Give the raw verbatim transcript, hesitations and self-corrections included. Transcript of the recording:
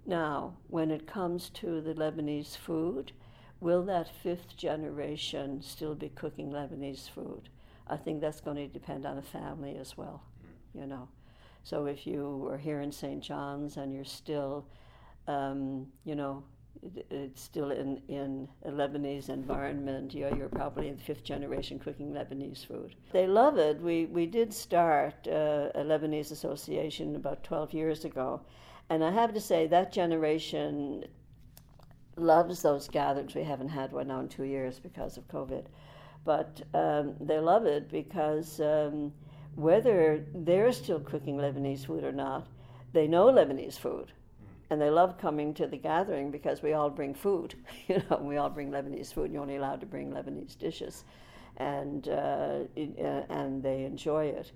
Now, when it comes to the Lebanese food, will that fifth generation still be cooking Lebanese food? I think that's going to depend on the family as well, you know. So if you are here in Saint John's and you're still, um, you know, it, it's still in, in a Lebanese environment, you know, you're probably in the fifth generation cooking Lebanese food. They love it. We, we did start uh, a Lebanese association about twelve years ago. And I have to say that generation loves those gatherings. We haven't had one now in two years because of COVID. But um, they love it because um, whether they're still cooking Lebanese food or not, they know Lebanese food. And they love coming to the gathering because we all bring food. You know, we all bring Lebanese food. You're only allowed to bring Lebanese dishes. And, uh, it, uh, and they enjoy it.